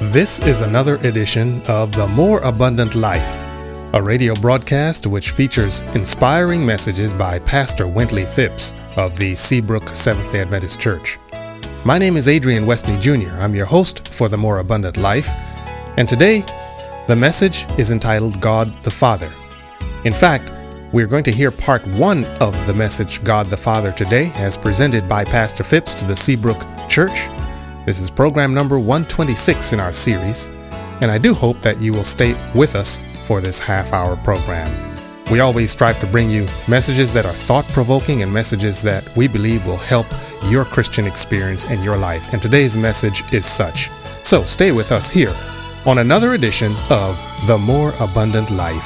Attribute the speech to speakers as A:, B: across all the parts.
A: This is another edition of The More Abundant Life, a radio broadcast which features inspiring messages by Pastor Wintley Phipps of the Seabrook Seventh-day Adventist Church. My name is Adrian Westney Jr. I'm your host for The More Abundant Life, and today the message is entitled God the Father. In fact, we're going to hear part one of the message God the Father today as presented by Pastor Phipps to the Seabrook Church. This is program number 126 in our series, and I do hope that you will stay with us for this half-hour program. We always strive to bring you messages that are thought-provoking and messages that we believe will help your Christian experience in your life, and today's message is such. So stay with us here on another edition of The More Abundant Life.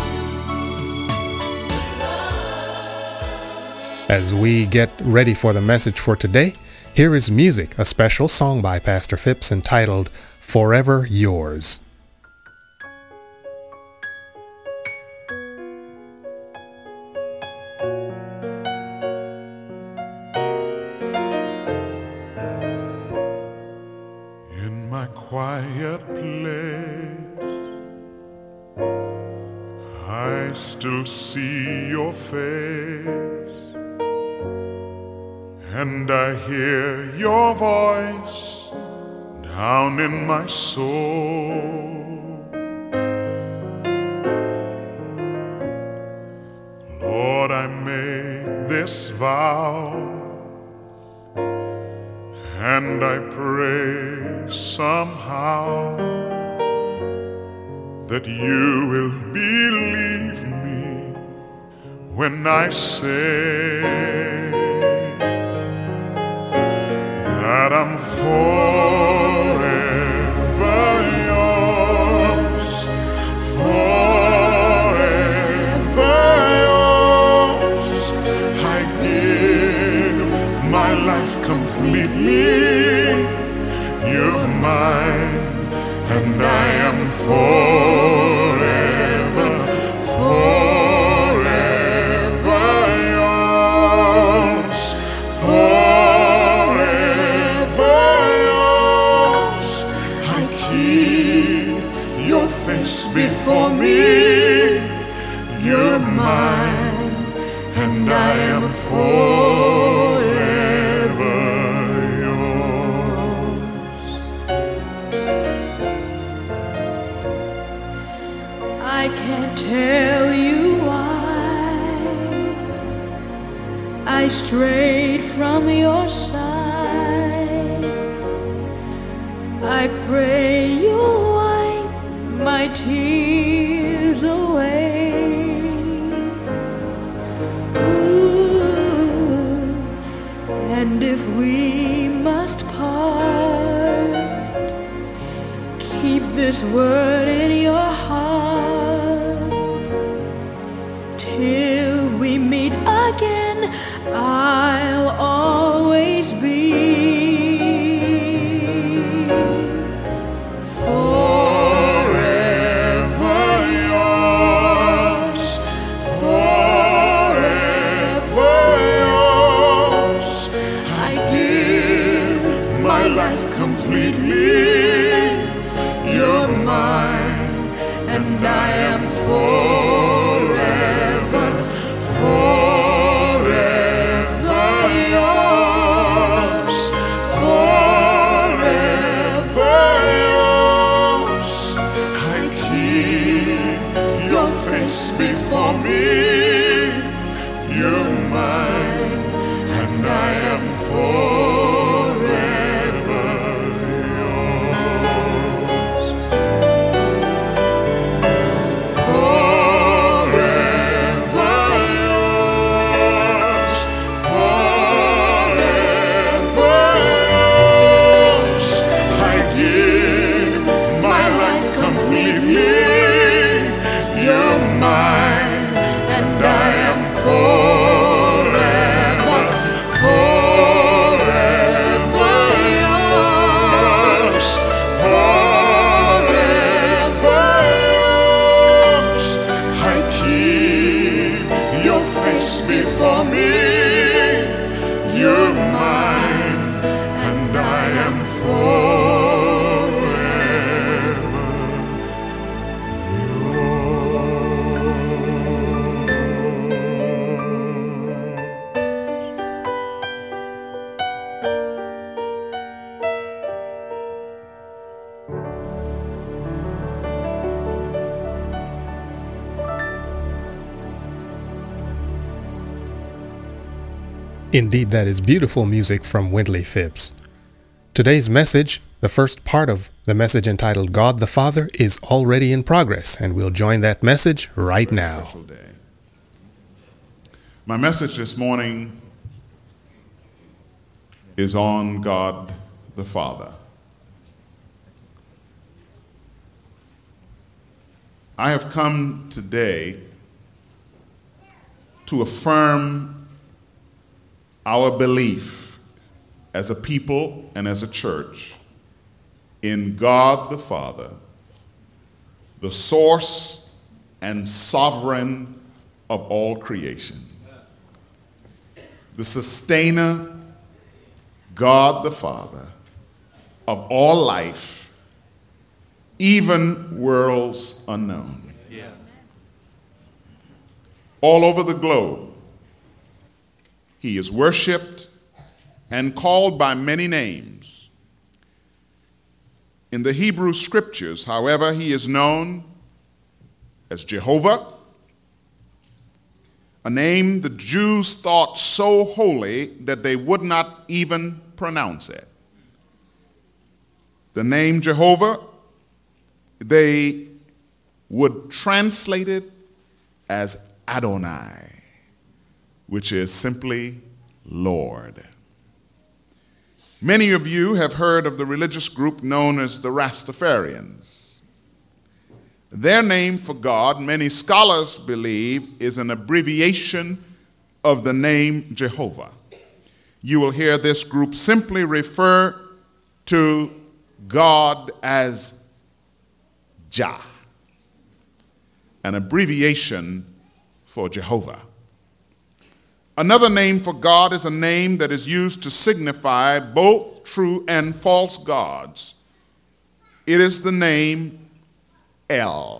A: As we get ready for the message for today, here is music, a special song by Pastor Phipps entitled Forever Yours.
B: In my quiet place, I still see your face, and I hear your voice down in my soul. Lord, I make this vow, and I pray somehow that you will believe me when I say that I'm forever yours, forever yours. I give my life completely, you're mine, and I am forever, forever yours, forever yours. I keep your face before me, you're mine, and I am forever yours.
C: I can't tell you why I strayed from your side. I pray you'll wipe my tears away. Ooh, and if we must part, keep this word in your heart. Till we meet again, I'll always be forever yours, forever yours. I give my life completely, you're mine, and I am forever, forever yours, forever yours. I keep your face before me, you're mine, and I am forever yours.
A: Indeed, that is beautiful music from Wendley Phipps. Today's message, the first part of the message entitled God the Father, is already in progress, and we'll join that message right now.
B: Special day. My message this morning is on God the Father. I have come today to affirm our belief as a people and as a church in God the Father, the source and sovereign of all creation, the sustainer, God the Father, of all life, even worlds unknown. Yes. All over the globe, he is worshiped and called by many names. In the Hebrew scriptures, however, he is known as Jehovah, a name the Jews thought so holy that they would not even pronounce it. The name Jehovah, they would translate it as Adonai, which is simply Lord. Many of you have heard of the religious group known as the Rastafarians. Their name for God, many scholars believe, is an abbreviation of the name Jehovah. You will hear this group simply refer to God as Jah, an abbreviation for Jehovah. Another name for God is a name that is used to signify both true and false gods. It is the name El.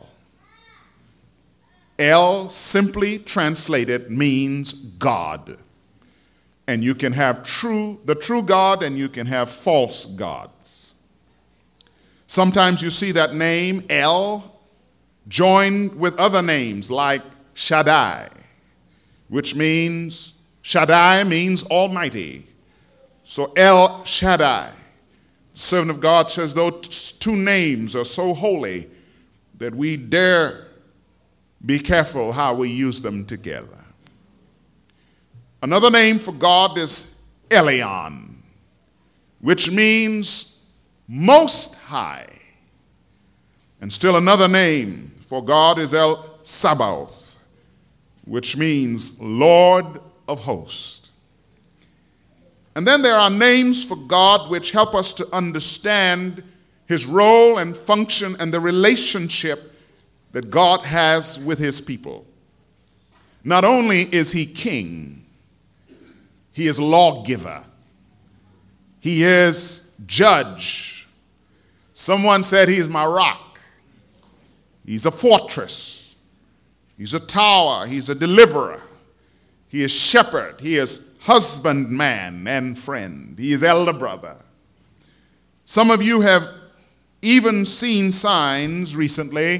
B: El, simply translated, means God. And you can have the true God and you can have false gods. Sometimes you see that name, El, joined with other names like Shaddai, which means, Shaddai means Almighty. So El Shaddai, the servant of God, says those two names are so holy that we dare be careful how we use them together. Another name for God is Elyon, which means Most High. And still another name for God is El Sabaoth, which means Lord of Hosts. And then there are names for God which help us to understand his role and function and the relationship that God has with his people. Not only is he king, he is lawgiver. He is judge. Someone said he's my rock. He's a fortress. He's a tower. He's a deliverer. He is shepherd. He is husbandman and friend. He is elder brother. Some of you have even seen signs recently,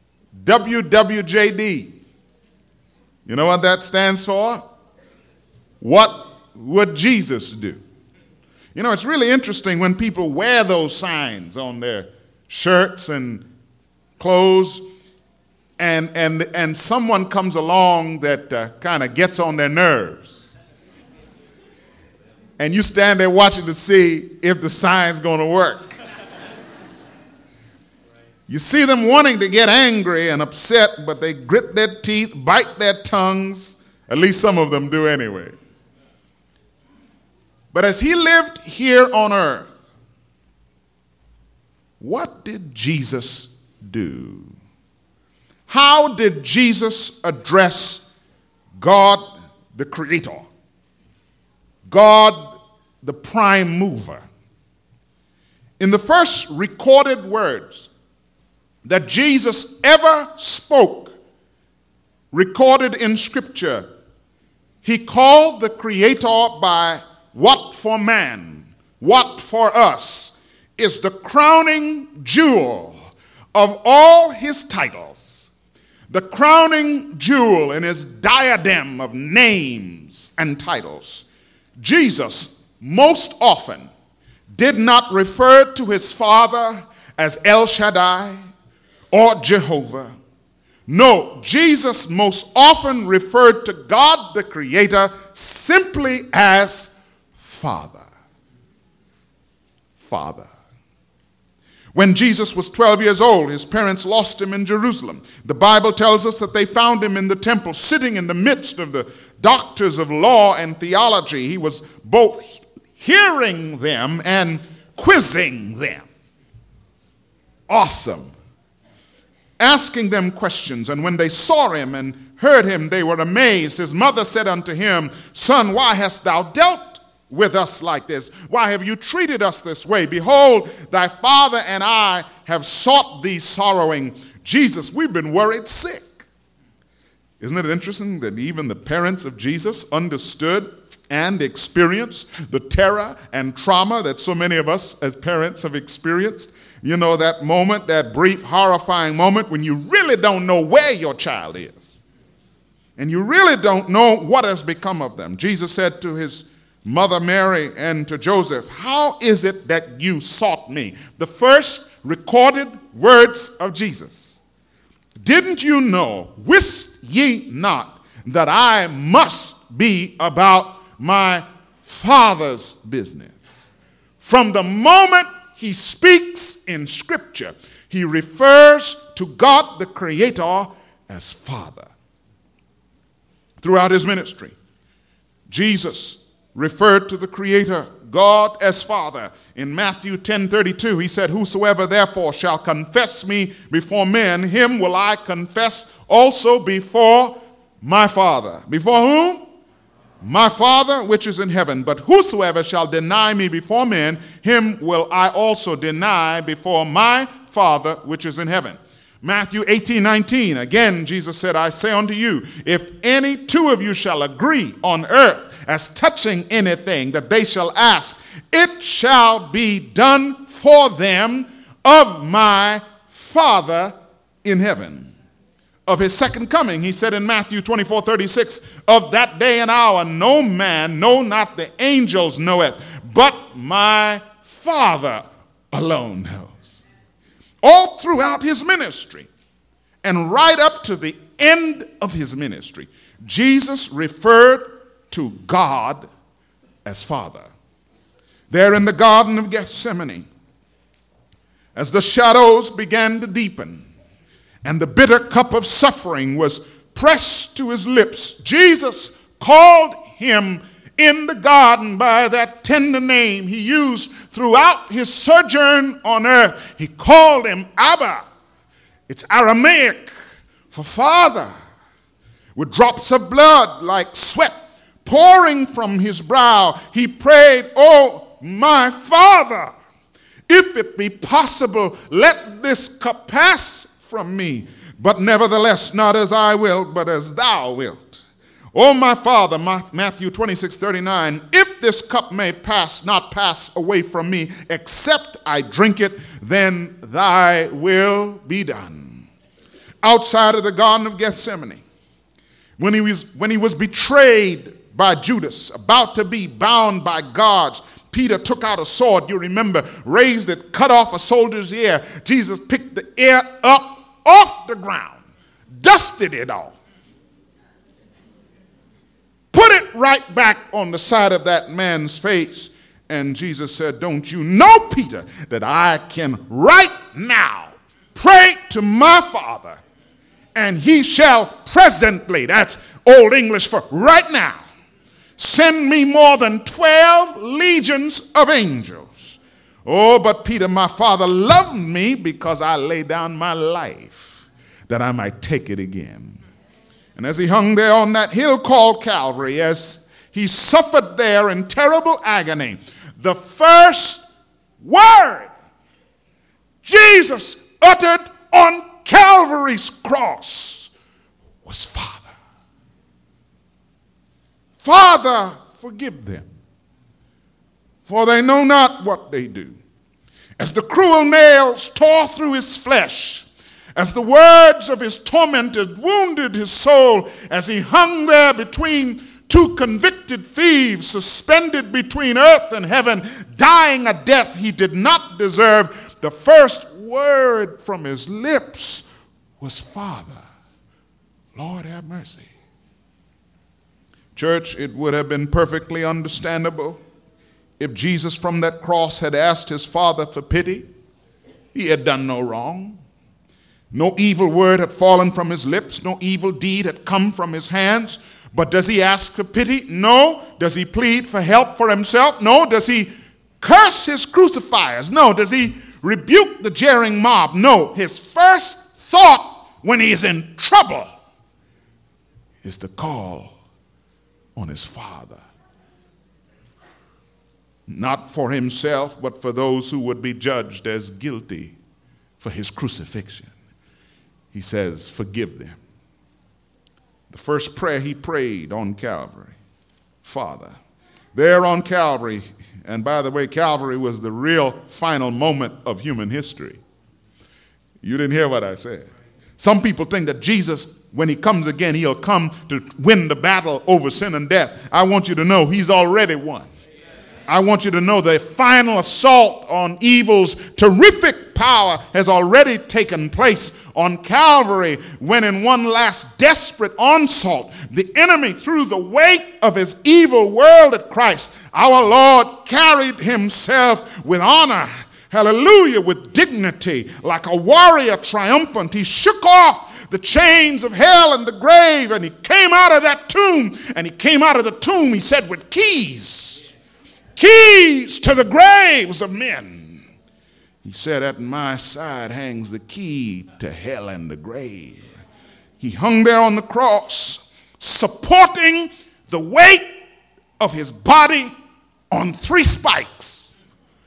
B: WWJD. You know what that stands for? What would Jesus do? You know, it's really interesting when people wear those signs on their shirts and clothes, and someone comes along that kind of gets on their nerves. And you stand there watching to see if the sign's going to work. You see them wanting to get angry and upset, but they grit their teeth, bite their tongues. At least some of them do anyway. But as he lived here on earth, what did Jesus do? How did Jesus address God, the Creator? God, the prime mover? In the first recorded words that Jesus ever spoke, recorded in Scripture, he called the Creator by what for man, what for us, is the crowning jewel of all his titles, the crowning jewel in his diadem of names and titles. Jesus most often did not refer to his Father as El Shaddai or Jehovah. No, Jesus most often referred to God the Creator simply as Father. Father. When Jesus was 12 years old, his parents lost him in Jerusalem. The Bible tells us that they found him in the temple, sitting in the midst of the doctors of law and theology. He was both hearing them and quizzing them. Awesome. Asking them questions. And when they saw him and heard him, they were amazed. His mother said unto him, Son, why hast thou dealt with us like this? Why have you treated us this way? Behold, thy father and I have sought thee sorrowing. Jesus, we've been worried sick. Isn't it interesting that even the parents of Jesus understood and experienced the terror and trauma that so many of us as parents have experienced? You know, that moment, that brief, horrifying moment when you really don't know where your child is. And you really don't know what has become of them. Jesus said to his mother Mary and to Joseph, how is it that you sought me? The first recorded words of Jesus. Didn't you know, wist ye not, that I must be about my Father's business? From the moment he speaks in Scripture, he refers to God the Creator as Father. Throughout his ministry, Jesus referred to the Creator, God, as Father. In Matthew 10:32, he said, Whosoever therefore shall confess me before men, him will I confess also before my Father. Before whom? My Father which is in heaven. But whosoever shall deny me before men, him will I also deny before my Father which is in heaven. Matthew 18:19, again Jesus said, I say unto you, if any two of you shall agree on earth as touching anything that they shall ask, it shall be done for them of my Father in heaven. Of his second coming, he said in Matthew 24:36, of that day and hour no man, no, not the angels knoweth, but my Father alone knows. All throughout his ministry and right up to the end of his ministry, Jesus referred to God as Father. There in the Garden of Gethsemane, as the shadows began to deepen and the bitter cup of suffering was pressed to his lips, Jesus called him in the garden by that tender name he used throughout his sojourn on earth. He called him Abba. It's Aramaic for Father. With drops of blood like sweat pouring from his brow, he prayed, Oh, my Father, if it be possible, let this cup pass from me. But nevertheless, not as I will, but as thou wilt. Oh, my Father, Matthew 26:39, if this cup may not pass away from me, except I drink it, then thy will be done. Outside of the Garden of Gethsemane, when he was betrayed by Judas, about to be bound by guards, Peter took out a sword, you remember, raised it, cut off a soldier's ear. Jesus picked the ear up off the ground, dusted it off, put it right back on the side of that man's face. And Jesus said, don't you know, Peter, that I can right now pray to my Father, and he shall presently, that's Old English for right now, send me more than 12 legions of angels. Oh, but Peter, my Father loved me because I laid down my life that I might take it again. And as he hung there on that hill called Calvary, as he suffered there in terrible agony, the first word Jesus uttered on Calvary's cross was Father. Father, forgive them, for they know not what they do. As the cruel nails tore through his flesh, as the words of his tormentors wounded his soul, as he hung there between two convicted thieves suspended between earth and heaven, dying a death he did not deserve, the first word from his lips was, Father, Lord, have mercy. Church, it would have been perfectly understandable if Jesus from that cross had asked his Father for pity. He had done no wrong. No evil word had fallen from his lips. No evil deed had come from his hands. But does he ask for pity? No. Does he plead for help for himself? No. Does he curse his crucifiers? No. Does he rebuke the jeering mob? No. His first thought when he is in trouble is to call on his Father. Not for himself, but for those who would be judged as guilty for his crucifixion. He says, forgive them. The first prayer he prayed on Calvary, Father. There on Calvary, and by the way, Calvary was the real final moment of human history. You didn't hear what I said. Some people think that Jesus, when he comes again, he'll come to win the battle over sin and death. I want you to know he's already won. I want you to know the final assault on evil's terrific power has already taken place on Calvary, when in one last desperate onslaught, the enemy threw the weight of his evil world at Christ. Our Lord carried himself with honor, hallelujah, with dignity, like a warrior triumphant. He shook off the chains of hell and the grave, and he came out of that tomb, and he came out of the tomb, he said, with keys to the graves of men. He said, at my side hangs the key to hell and the grave. He hung there on the cross, supporting the weight of his body on 3 spikes.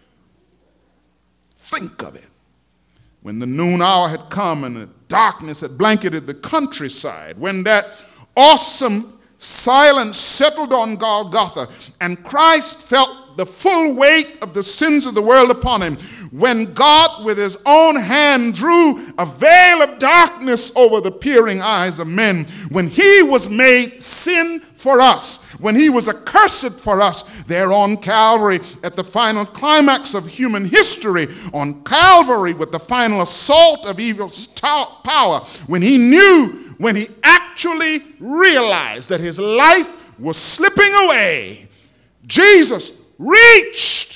B: Think of it. When the noon hour had come and the darkness had blanketed the countryside, when that awesome silence settled on Golgotha, and Christ felt the full weight of the sins of the world upon him, when God with his own hand drew a veil of darkness over the peering eyes of men, when he was made sin for us, when he was accursed for us, there on Calvary at the final climax of human history, on Calvary with the final assault of evil's power, when he actually realized that his life was slipping away, Jesus reached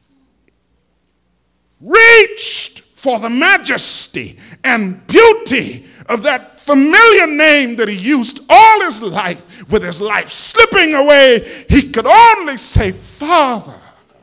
B: for the majesty and beauty of that familiar name that he used all his life. With his life slipping away, he could only say, Father,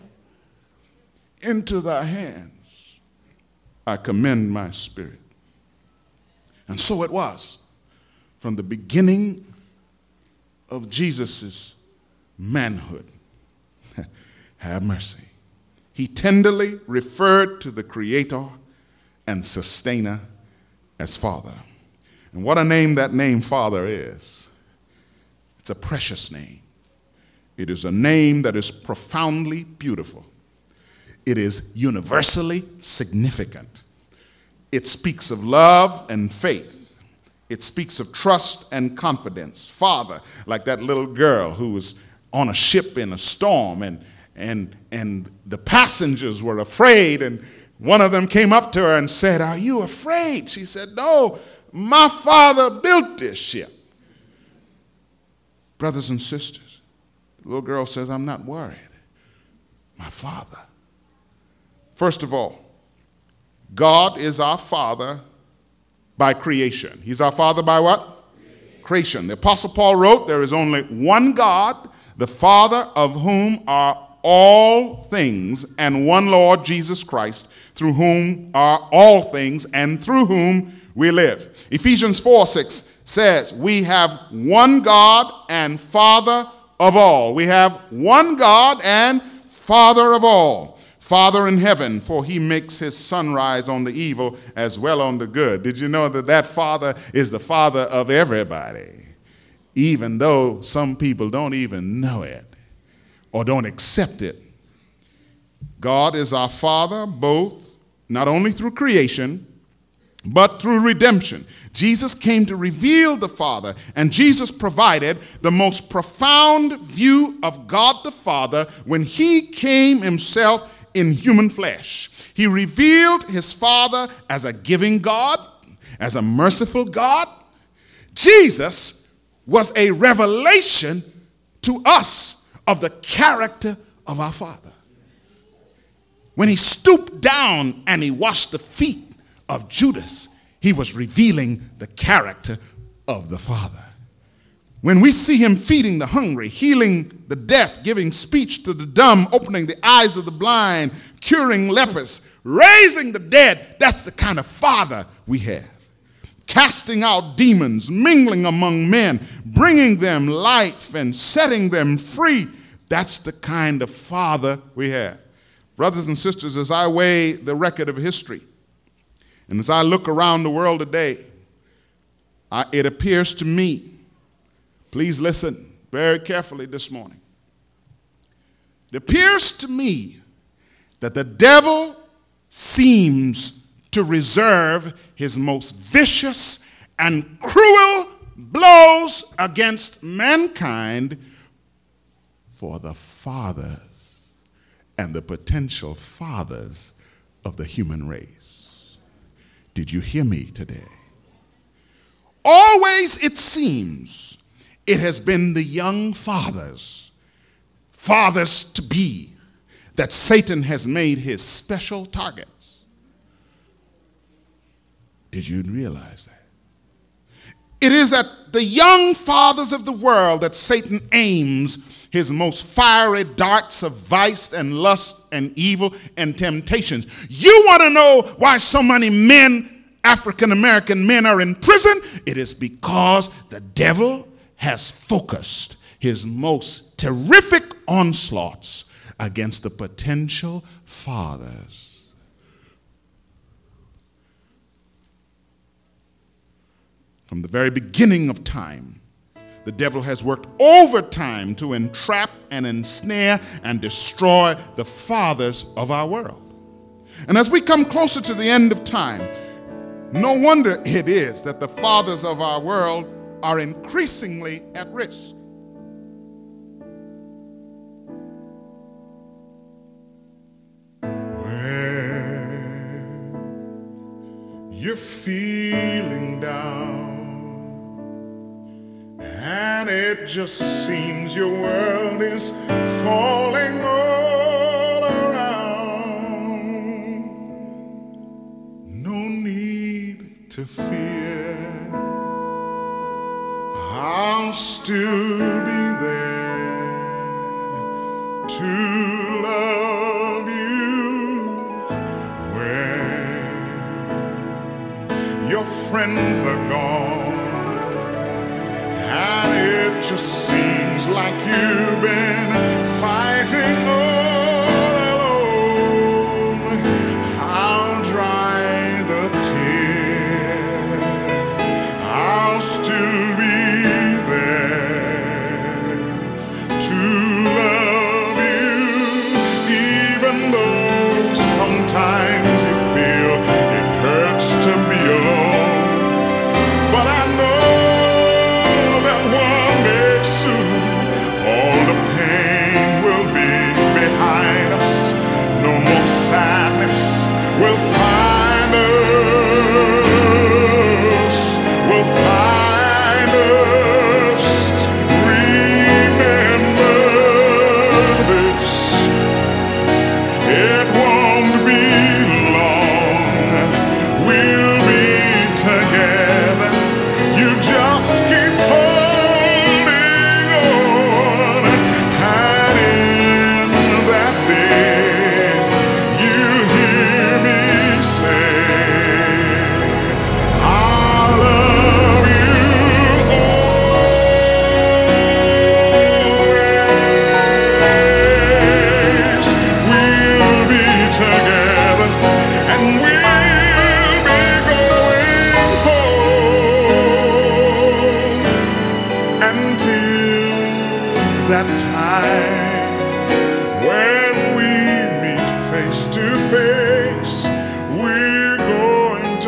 B: into thy hands I commend my spirit. And so it was from the beginning of Jesus' manhood. Have mercy. He tenderly referred to the Creator and Sustainer as Father. And what a name that name Father is. It's a precious name. It is a name that is profoundly beautiful. It is universally significant. It speaks of love and faith. It speaks of trust and confidence. Father, like that little girl who was on a ship in a storm, and the passengers were afraid, and one of them came up to her and said, are you afraid? She said, no, my father built this ship. Brothers and sisters, the little girl says, I'm not worried. My Father. First of all, God is our Father by creation. He's our Father by what? Creation. The Apostle Paul wrote, there is only one God, the Father of whom are all things, and one Lord Jesus Christ, through whom are all things and through whom we live. Ephesians 4:6 says, we have one God and Father of all. We have one God and Father of all. Father in heaven, for he makes his sun rise on the evil as well on the good. Did you know that that Father is the Father of everybody? Even though some people don't even know it or don't accept it. God is our Father, both not only through creation, but through redemption. Jesus came to reveal the Father, and Jesus provided the most profound view of God the Father when he came himself in human flesh. He revealed his Father as a giving God, as a merciful God. Jesus was a revelation to us of the character of our Father. When he stooped down and he washed the feet of Judas, he was revealing the character of the Father. When we see him feeding the hungry, healing the deaf, giving speech to the dumb, opening the eyes of the blind, curing lepers, raising the dead, that's the kind of Father we have. Casting out demons, mingling among men, bringing them life and setting them free, that's the kind of Father we have. Brothers and sisters, as I weigh the record of history, and as I look around the world today, it appears to me, please listen very carefully this morning. It appears to me that the devil seems to reserve his most vicious and cruel blows against mankind for the fathers and the potential fathers of the human race. Did you hear me today? Always, it seems, it has been the young fathers to be, that Satan has made his special targets. Did you realize that? It is at the young fathers of the world that Satan aims his most fiery darts of vice and lust and evil and temptations. You want to know why so many men, African-American men, are in prison? It is because the devil has focused his most terrific onslaughts against the potential fathers. From the very beginning of time, the devil has worked overtime to entrap and ensnare and destroy the fathers of our world. And as we come closer to the end of time, no wonder it is that the fathers of our world are increasingly at risk. When you're feeling down and it just seems your world is falling all around, no need to fear. I'll still be there to love you when your friends are gone. And it just seems like you've been fighting all alone. I'll dry the tear. I'll still be there to love you, even though sometimes you feel it hurts to be alone. But I know all the pain will be behind us. No more sadness will find us. Will find us. Remember this. It won't be long. We'll be together. You just keep say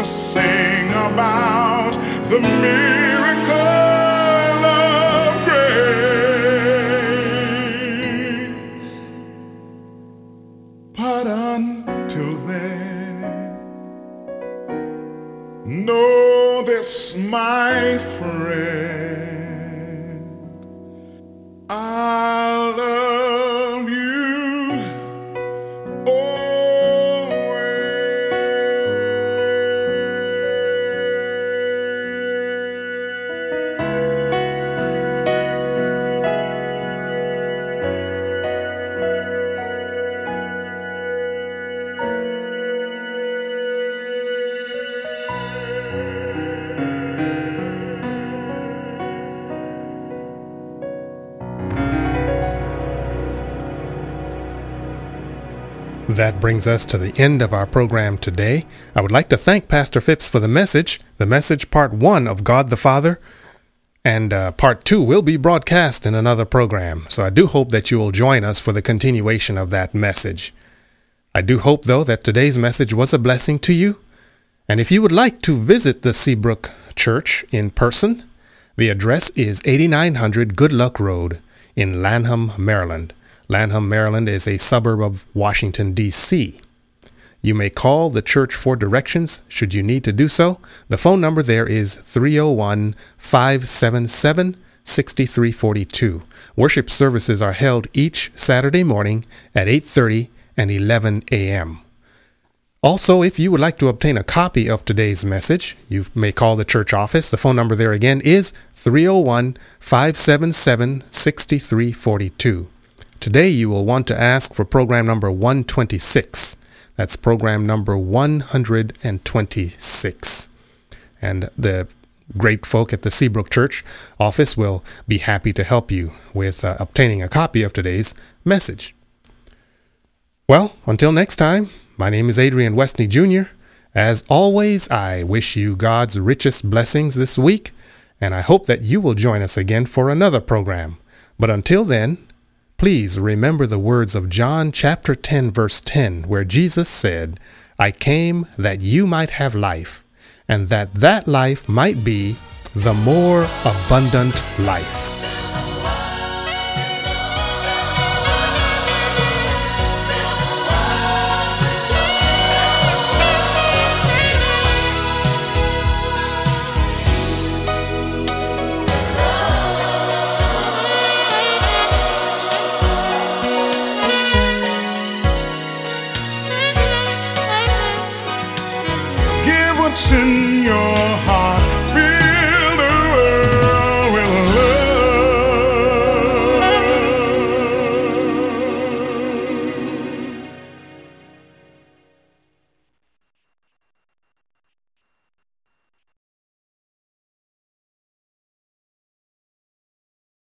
B: sing about the miracle of grace. But until then, know this, my friend, I love you
A: That brings us to the end of our program today. I would like to thank Pastor Phipps for the message part 1 of God the Father, and part 2 will be broadcast in another program. So I do hope that you will join us for the continuation of that message. I do hope, though, that today's message was a blessing to you. And if you would like to visit the Seabrook Church in person, the address is 8900 Good Luck Road in Lanham, Maryland. Lanham, Maryland is a suburb of Washington, D.C. You may call the church for directions should you need to do so. The phone number there is 301-577-6342. Worship services are held each Saturday morning at 8:30 and 11 a.m. Also, if you would like to obtain a copy of today's message, you may call the church office. The phone number there again is 301-577-6342. Today you will want to ask for program number 126. That's program number 126. And the great folk at the Seabrook Church office will be happy to help you with obtaining a copy of today's message. Well, until next time, my name is Adrian Westney Jr. As always, I wish you God's richest blessings this week, and I hope that you will join us again for another program. But until then, please remember the words of John chapter 10, verse 10, where Jesus said, "I came that you might have life, and that life might be the more abundant life."